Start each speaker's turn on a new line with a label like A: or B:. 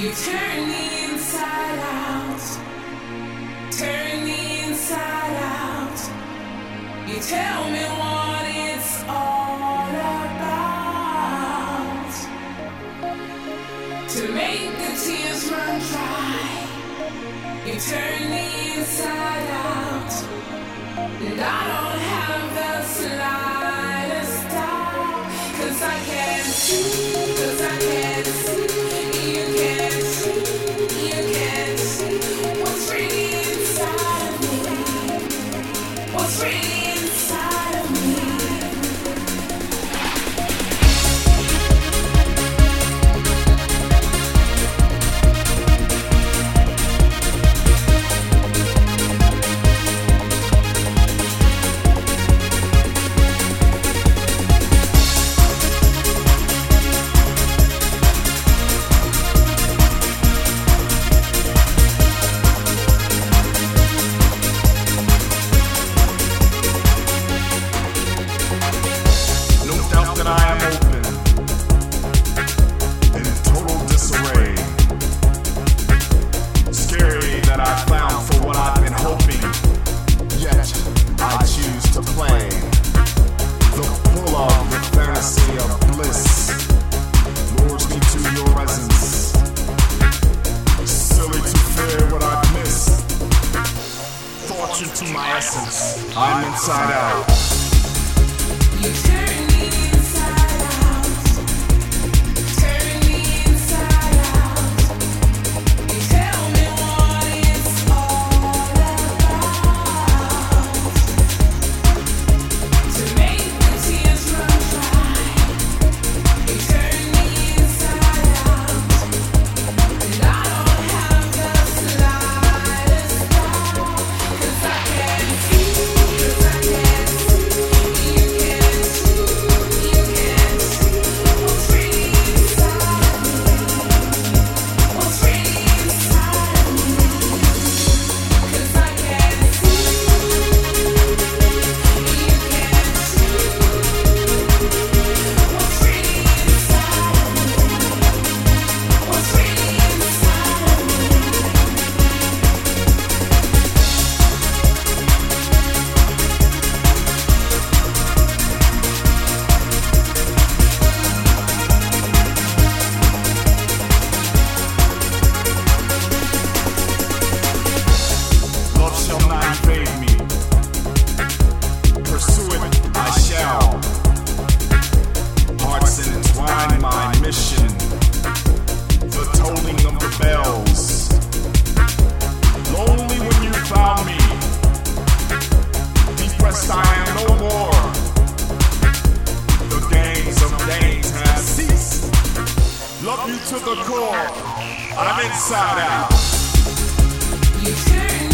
A: You turn the inside out, turn the inside out. You tell me what it's all about. To make the tears run dry, you turn the inside out. And I don't have the slightest doubt, 'cause I can't see, 'cause I can't see. You can't see, you can't see what's really inside of me. What's really inside of me.
B: To my essence, I'm inside out.
A: You turn me inside out, turn me inside out. You tell me what it's all about. To make the tears run dry, you turn me inside out. And I don't have the slightest doubt, 'cause I can't see, 'cause I can't see. You can't see, you can't see what's really inside of me. What's really inside of me. 'Cause I can't see, you can't see what's really inside of me. What's really inside of me.
B: Love shall not evade me. Pursue it, I shall. Hearts entwine my mission. The tolling of the bells. Lonely when you found me. Depressed I am no more. The games of days have ceased. Love you to the core. I'm inside out.
A: You turn